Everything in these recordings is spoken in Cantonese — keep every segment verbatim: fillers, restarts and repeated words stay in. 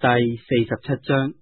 第四十七章，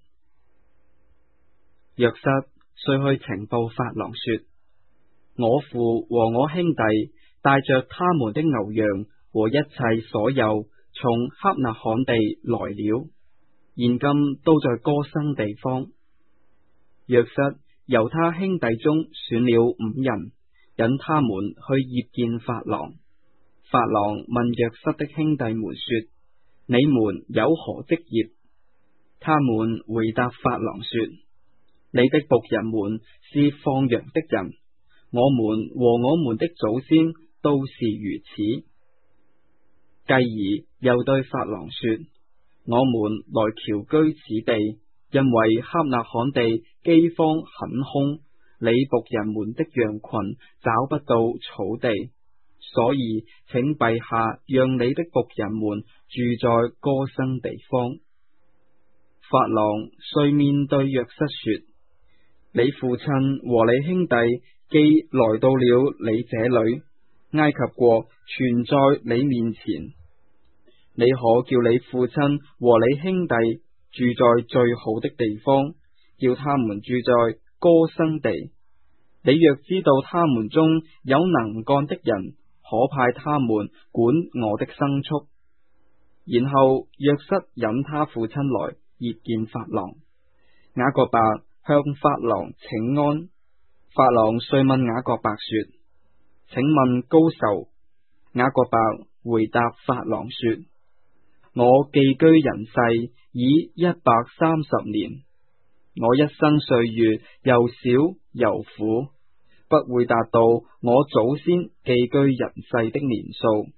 約瑟遂去呈報法郎說：我父和我兄弟帶着他們的牛羊和一切所有從哈納罕地來了，現今都在歌生地方。約瑟由他兄弟中選了五人，引他們去謁見法郎。法郎問約瑟的兄弟們說：你們有何職業？他們回答法郎說：你的僕人們是放羊的人，我們和我們的祖先都是如此。繼而又對法郎說：我們來僑居此地，因為哈納罕地饑荒很凶，你僕人們的羊群找不到草地，所以請陛下讓你的僕人們住在歌生地方。法郎遂面對約瑟說：你父親和你兄弟既來到了你這裏，埃及國全在你面前，你可叫你父親和你兄弟住在最好的地方，叫他們住在歌生地。你若知道他們中有能幹的人，可派他們管我的牲畜。然後約瑟引他父親來謁見法郎。雅各伯向法郎請安。法郎遂問雅各伯說：請問高壽？雅各伯回答法郎說：我寄居人世已一百三十年，我一生歲月又少又苦，不會達到我祖先寄居人世的年數。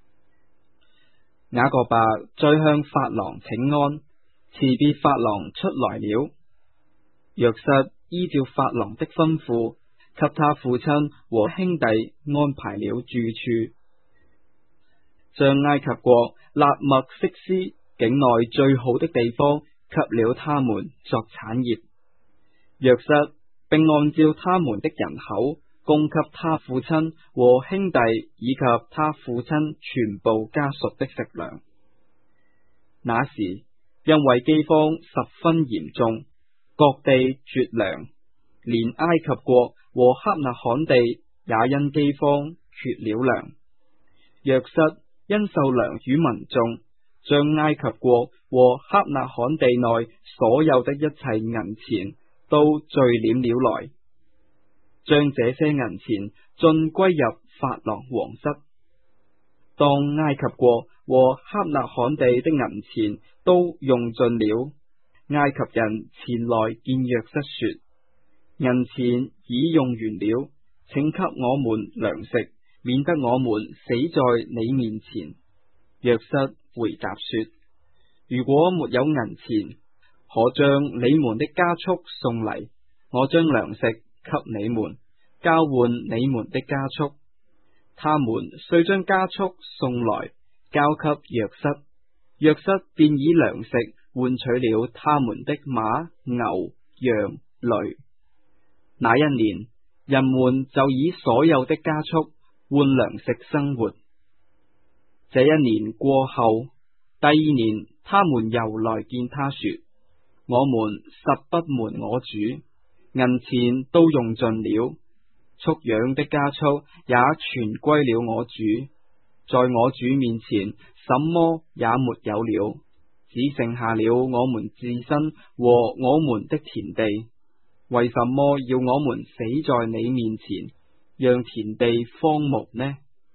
雅各伯再向法郎請安，辭別法郎出來了。約瑟依照法郎的吩咐，給他父親和兄弟安排了住處，將埃及國辣麥色斯境內最好的地方給了他們作產業。約瑟並按照他們的人口，供給他父親和兄弟以及他父親全部家屬的食糧。那時因為饑荒十分嚴重，各地絕糧，連埃及國和哈納罕地也因饑荒缺了糧。約瑟因受糧與民眾，將埃及國和哈納罕地內所有的一切銀錢都聚斂了來，將這些銀錢盡歸入法郎王室。當埃及國和哈納罕地的銀錢都用盡了，埃及人前來見約瑟說：銀錢已用完了，請給我們糧食，免得我們死在你面前。約瑟回答說：如果沒有銀錢，可將你們的家畜送嚟，我將糧食給你們，交換你們的家畜。他們遂將家畜送來，交給約瑟。約瑟便以糧食換取了他們的馬、牛、羊、驢。那一年，人們就以所有的家畜換糧食生活。這一年過後，第二年，他們又來見他說：我們實不瞞我主，銀錢都用盡了，畜養的家畜也全歸了我主，在我主面前什麼也沒有了，只剩下了我們自身和我們的田地。為什麼要我們死在你面前，讓田地荒蕪呢？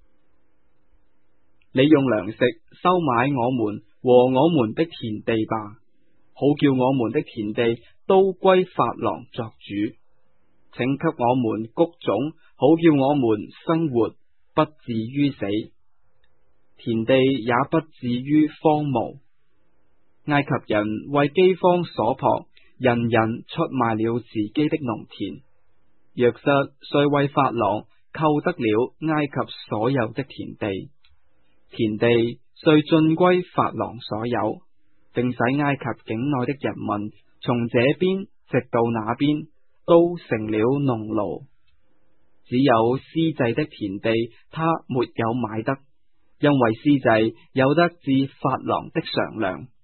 你用糧食收買我們和我們的田地吧，好叫我們的田地都歸法郎作主。請給我們穀種，好叫我們生活不至於死，田地也不至於荒蕪。埃及人為饑荒所迫，人人出賣了自己的農田。約瑟遂為法郎購得了埃及所有的田地，田地遂盡歸法郎所有，並使埃及境內的人民從這邊直到那邊都成了農奴。只有司祭的田地他沒有買得，因為司祭有得至法郎的常糧，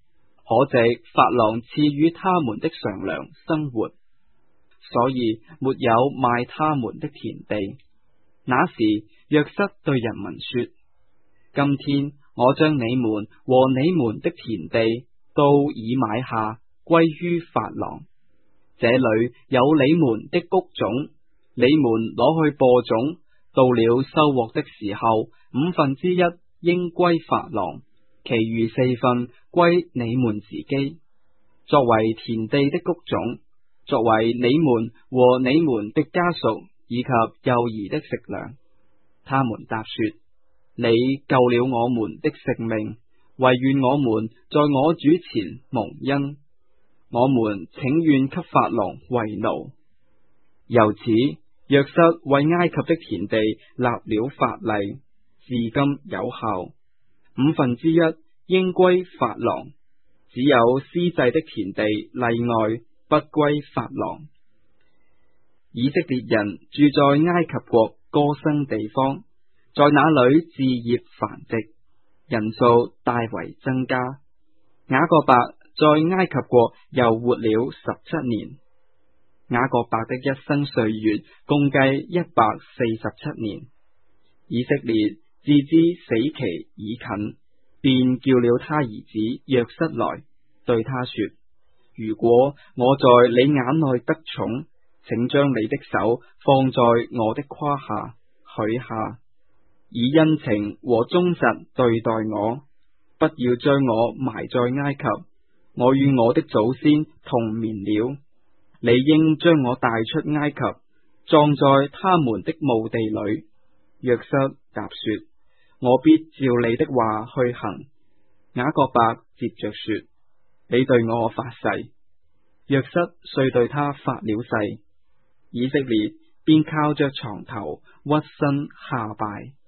可藉法郎賜予他們的償糧生活，所以沒有賣他們的田地。那時約瑟對人民說：今天我將你們和你們的田地都已買下，歸於法郎。這裏有你們的穀種，你們攞去播種，到了收穫的時候，五分之一應歸法郎，其餘四分歸你們自己，作為田地的穀種，作為你們和你們的家屬以及幼兒的食糧。他們答說：你救了我們的性命，惟願我們在我主前蒙恩。我們請願給法郎為奴。由此，約瑟為埃及的田地立了法例，至今有效。五分之一應歸法郎，只有司祭的田地例外，不歸法郎。以色列人住在埃及國歌生地方，在那裏置業繁殖，人數大為增加。雅各伯在埃及國又活了十七年。雅各伯的一生歲月共計一百四十七年。以色列自知死期已近，便叫了他兒子約瑟來，對他說：如果我在你眼內得寵，請將你的手放在我的胯下，許下，以恩情和忠實對待我，不要將我埋在埃及。我與我的祖先同眠了，你應將我帶出埃及，葬在他們的墓地裏。約瑟答說：我必照你的話去行。雅各伯接着說：你對我發誓。約瑟遂對他發了誓。以色列便靠着床頭屈身下拜。